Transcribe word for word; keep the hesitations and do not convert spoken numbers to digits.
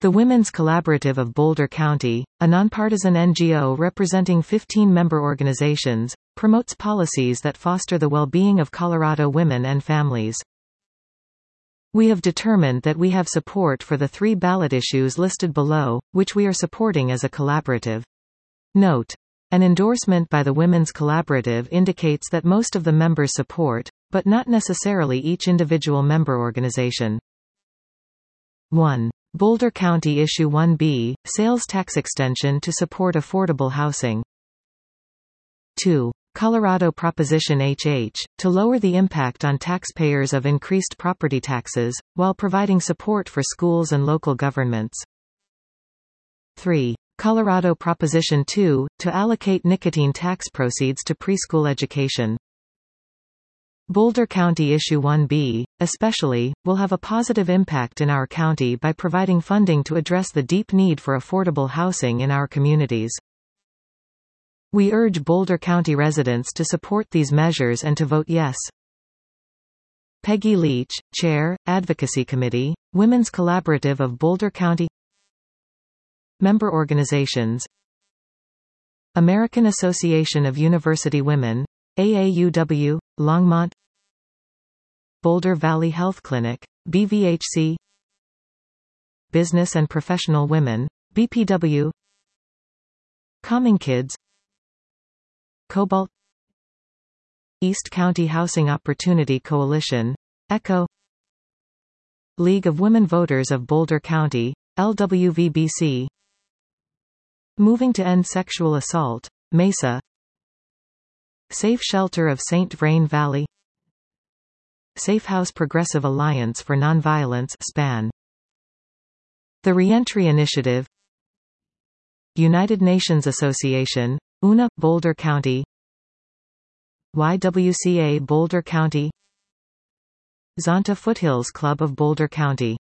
The Women's Collaborative of Boulder County, a nonpartisan N G O representing fifteen member organizations, promotes policies that foster the well-being of Colorado women and families. We have determined that we have support for the three ballot issues listed below, which we are supporting as a collaborative. Note: an endorsement by the Women's Collaborative indicates that most of the members support, but not necessarily each individual member organization. one. Boulder County Issue one B, Sales Tax Extension to Support Affordable Housing. two. Colorado Proposition H H, to lower the impact on taxpayers of increased property taxes, while providing support for schools and local governments. three. Colorado Proposition two, to allocate nicotine tax proceeds to preschool education. Boulder County Issue one B, especially, will have a positive impact in our county by providing funding to address the deep need for affordable housing in our communities. We urge Boulder County residents to support these measures and to vote yes. Peggy Leach, Chair, Advocacy Committee, Women's Collaborative of Boulder County. Member organizations: American Association of University Women, A A U W, Longmont; Boulder Valley Health Clinic, B V H C; Business and Professional Women, B P W; Calming Kids; Cobalt; East County Housing Opportunity Coalition, ECHO; League of Women Voters of Boulder County, L W V B C; Moving to End Sexual Assault, MESA; Safe Shelter of Saint Vrain Valley; Safe House Progressive Alliance for Nonviolence SPAN; The Reentry Initiative; United Nations Association, U N A, Boulder County; Y W C A Boulder County; Zonta Foothills Club of Boulder County.